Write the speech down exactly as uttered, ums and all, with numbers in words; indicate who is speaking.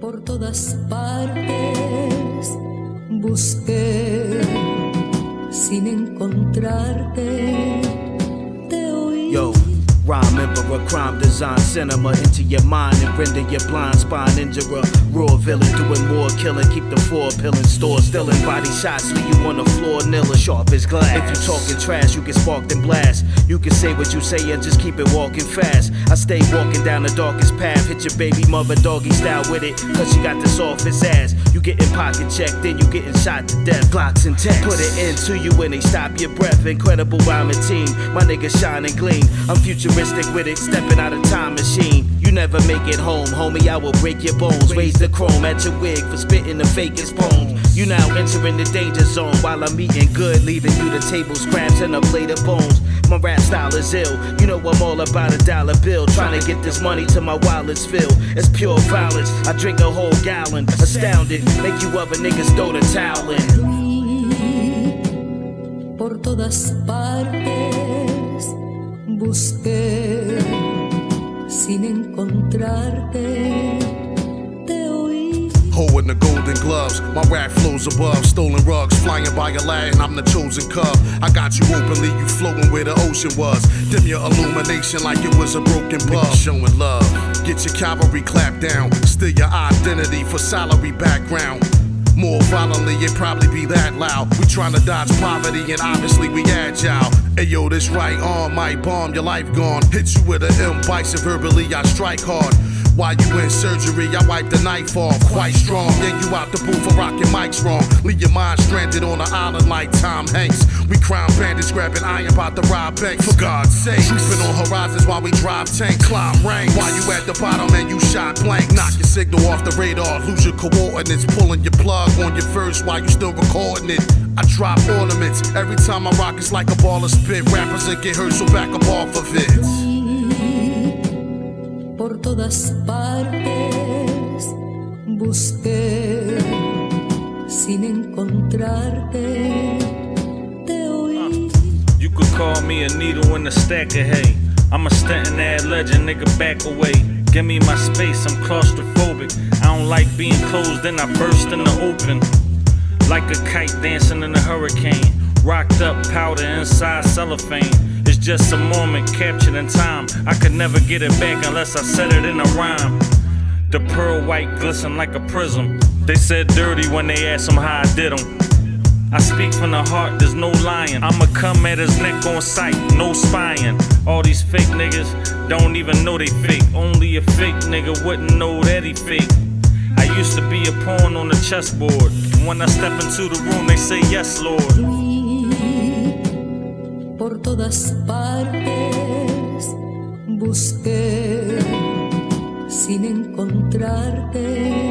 Speaker 1: Por todas partes busqué sin encontrarte. Te oí.
Speaker 2: Yo, rhyme emperor, crime design cinema into your mind and render your blind spine injurer. Raw villain doing more killing, keep the four pillin' store stealing. Body shots leave you on the floor kneeling, sharp as glass. If you talking trash, you get sparked and blast. You can say what you say and just keep it walking fast. I stay walking down the darkest path, hit your baby mother doggy style with it, cause she got the softest ass. You getting pocket checked, then you getting shot to death. Glocks and text, put it into you when they stop your breath. Incredible rhyming team, my niggas shine and gleam. I'm futuristic with it, stepping out of time machine. You never make it home, homie, I will break your bones. Raise the chrome at your wig for spitting the fakest poems. You now entering the danger zone while I'm eating good, leaving you the table scraps and a plate of bones. My rap style is ill, you know I'm all about a dollar bill. Trying to get this money to my wallet's fill. It's pure violence, I drink a whole gallon. Astounded, make you other niggas throw the towel in.
Speaker 1: Por todas partes busqué sin encontrarte.
Speaker 3: Holding the golden gloves, my rap flows above. Stolen rugs, flying by a Aladdin, I'm the chosen cub. I got you openly, you floating where the ocean was. Dim your illumination like it was a broken bulb. Showing love, get your cavalry clapped down. Steal your identity for salary background. More violently, it probably be that loud. We tryna dodge poverty and obviously we agile. Ayo, this right arm might bomb, your life gone. Hit you with an M bison, verbally I strike hard. While you in surgery, I wipe the knife off, quite strong. Then you out the booth for rocking mics wrong. Leave your mind stranded on an island like Tom Hanks. We crime bandits grabbing iron about to rob banks. For God's sake, trooping on horizons while we drive tank, climb ranks. While you at the bottom and you shot blank, knock your signal off the radar, lose your coordinates, pulling your plug on your verse while you still recording it. I drop ornaments every time I rock, it's like a ball of spit. Rappers that get hurt, so back up off of it.
Speaker 1: Por todas partes busqué sin encontrarte. Te oí.
Speaker 4: You could call me a needle in a stack of hay. I'm a stuntin' ad legend, nigga, back away. Give me my space, I'm claustrophobic. I don't like being closed, then I burst in the open. Like a kite dancing in a hurricane. Rocked up powder inside cellophane. It's just a moment captured in time. I could never get it back unless I said it in a rhyme. The pearl white glisten like a prism. They said dirty when they asked them how I did them. I speak from the heart, there's no lying. I'ma come at his neck on sight, no spying. All these fake niggas don't even know they fake. Only a fake nigga wouldn't know that he fake. I used to be a pawn on the chessboard. When I step into the room, they say yes, Lord.
Speaker 1: Por todas partes busqué sin encontrarte.